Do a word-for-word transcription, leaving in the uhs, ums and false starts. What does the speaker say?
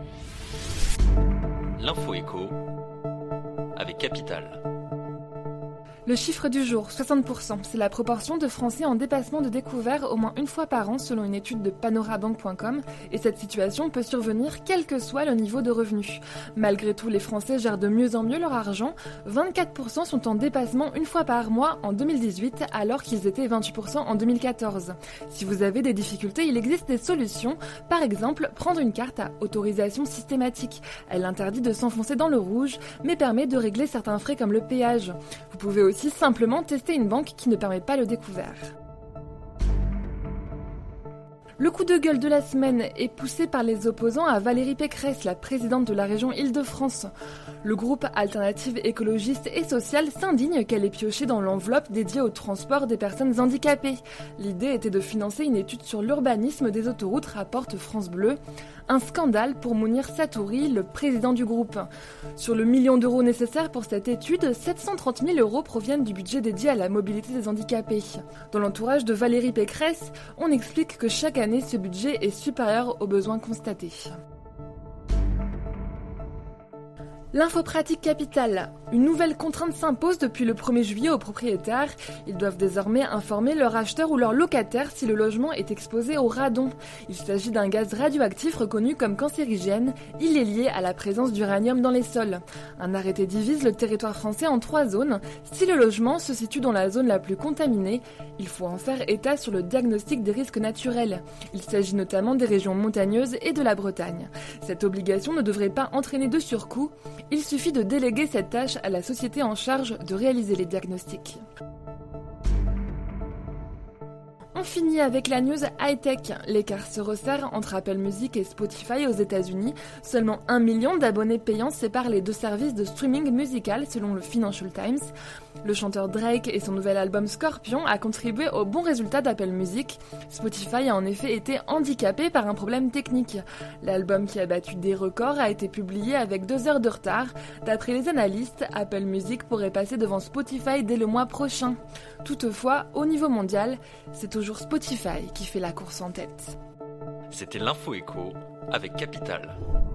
L'info écho avec Capital. Le chiffre du jour, soixante pour cent, c'est la proportion de Français en dépassement de découvert au moins une fois par an selon une étude de panorabank point com, et cette situation peut survenir quel que soit le niveau de revenu. Malgré tout, les Français gèrent de mieux en mieux leur argent. vingt-quatre pour cent sont en dépassement une fois par mois en deux mille dix-huit, alors qu'ils étaient vingt-huit pour cent en deux mille quatorze. Si vous avez des difficultés, il existe des solutions. Par exemple, prendre une carte à autorisation systématique. Elle interdit de s'enfoncer dans le rouge, mais permet de régler certains frais comme le péage. Vous pouvez aussi aussi simplement tester une banque qui ne permet pas le découvert. Le coup de gueule de la semaine est poussé par les opposants à Valérie Pécresse, la présidente de la région Île-de-France. Le groupe Alternative écologiste et sociale s'indigne qu'elle ait pioché dans l'enveloppe dédiée au transport des personnes handicapées. L'idée était de financer une étude sur l'urbanisme des autoroutes, rapporte France Bleu. Un scandale pour Mounir Satouri, le président du groupe. Sur le million d'euros nécessaire pour cette étude, sept cent trente mille euros proviennent du budget dédié à la mobilité des handicapés. Dans l'entourage de Valérie Pécresse, on explique que chaque année, ce budget est supérieur aux besoins constatés. L'info pratique capitale. Une nouvelle contrainte s'impose depuis le premier juillet aux propriétaires. Ils doivent désormais informer leur acheteur ou leur locataire si le logement est exposé au radon. Il s'agit d'un gaz radioactif reconnu comme cancérigène. Il est lié à la présence d'uranium dans les sols. Un arrêté divise le territoire français en trois zones. Si le logement se situe dans la zone la plus contaminée, il faut en faire état sur le diagnostic des risques naturels. Il s'agit notamment des régions montagneuses et de la Bretagne. Cette obligation ne devrait pas entraîner de surcoût. Il suffit de déléguer cette tâche à la société en charge de réaliser les diagnostics. On finit avec la news high-tech. L'écart se resserre entre Apple Music et Spotify aux États-Unis. Seulement un million d'abonnés payants séparent les deux services de streaming musical selon le Financial Times. Le chanteur Drake et son nouvel album Scorpion a contribué au bon résultat d'Apple Music. Spotify a en effet été handicapé par un problème technique. L'album qui a battu des records a été publié avec deux heures de retard. D'après les analystes, Apple Music pourrait passer devant Spotify dès le mois prochain. Toutefois, au niveau mondial, c'est toujours Spotify qui fait la course en tête. C'était l'info écho avec Capital.